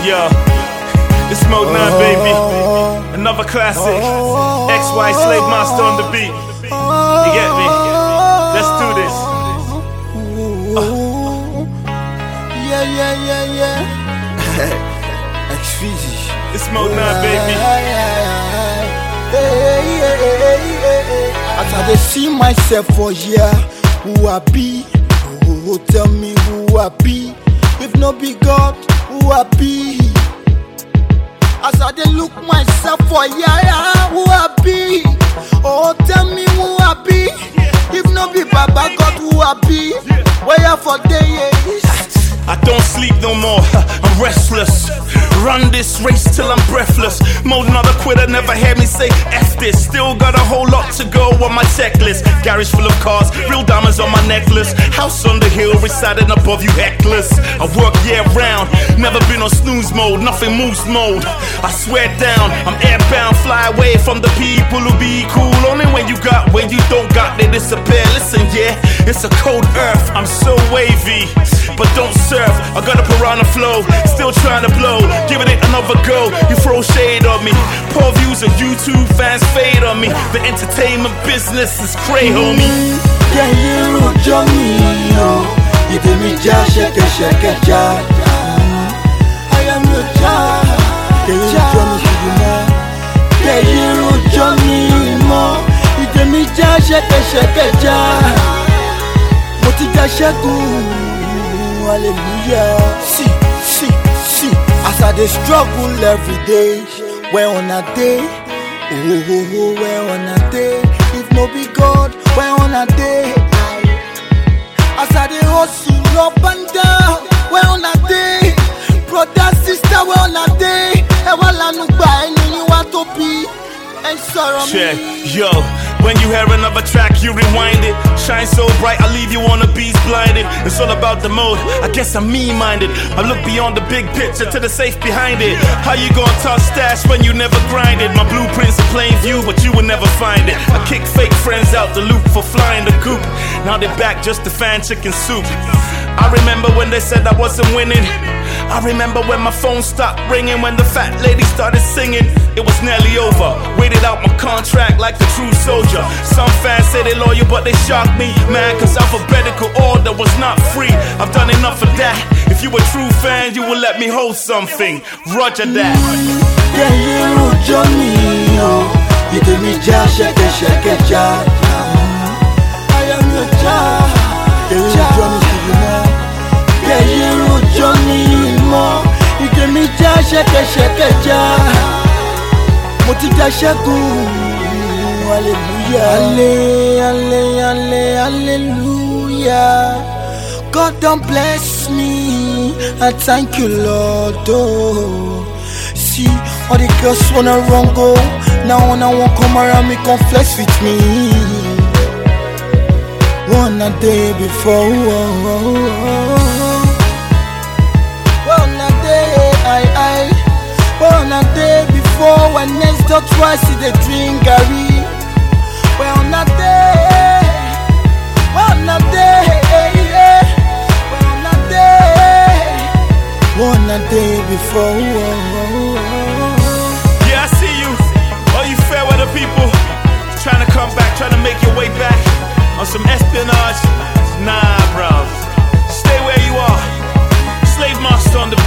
Yo, it's Mode 9, baby. Another classic. XY Slave Master on the beat. You get me? Let's do this. Yeah. X-Fizzy. It's Mode 9, baby. As I dey see myself for here, who I be? Who tell me who I be? If no be God, who I be? As I dey look myself for here, who I be? Oh, tell me who I be? If no be Baba God, who I be? Where you for days? I don't sleep no more, I'm restless. Run this race till I'm breathless. Mode another quitter, never hear me say F this. Still got a whole lot to go on my checklist. Garage full of cars, real diamonds on my necklace. House on the hill, residing above you heckless. I work year round, never been on snooze mode, nothing moves mode. I swear down, I'm airbound, fly away from the people who be cool. Only when you don't got, they disappear. Listen, yeah, it's a cold earth, I'm so wavy, but don't surf. I got a piranha flow, still trying to blow, giving it another go. You throw shade on me, poor views of YouTube, fans fade on me. The entertainment business is cray, homie. Can you join me? You give me just shake it, ja. I am your child. Can you join me, Shuguna? Can you join me more? You give me just shake it, ja. Motija shaku. Hallelujah. See. As I dey struggle every day, where on a day? Where on a day? If no be God, where on a day? As I dey hustle up and down, where on a day? Brother, sister, where on a day? Ewala nugba enu ni wa to be. And sorrow me. Yo, when you hear another track, you rewind it. Shine so bright, I leave you on the beast blinded. It's all about the mode, I guess I'm me-minded. I look beyond the big picture to the safe behind it. How you gonna toss stash when you never grinded? My blueprint's in plain view, but you will never find it. I kick fake friends out the loop for flying the coop. Now they're back just to fan chicken soup. I remember when they said I wasn't winning. I remember when my phone stopped ringing, when the fat lady started singing. It was nearly over, waited out my contract like a true soldier. Some fans say they loyal but they shocked me, man, cause alphabetical order was not free. I've done enough of that. If you a true fan, you will let me hold something. Roger that. Yeah, you join me, you give me just shake it, ja. I am your child. Yeah, you join me, Shuguna. Yeah, you join me more. You give me just shake it, ja. Motija shaku. Hallelujah. God don't bless me. I thank you, Lord. Oh. See, all the girls wanna run go. Now when I won't come around me, come flex with me. One a day before. One a day, one a day before. When next door twice see the drink Gary. Well, on a day, one a day, one a day before. Yeah, I see you. All you fair weather people trying to come back, trying to make your way back on some espionage. Nah, bro. Stay where you are. Slave Master on the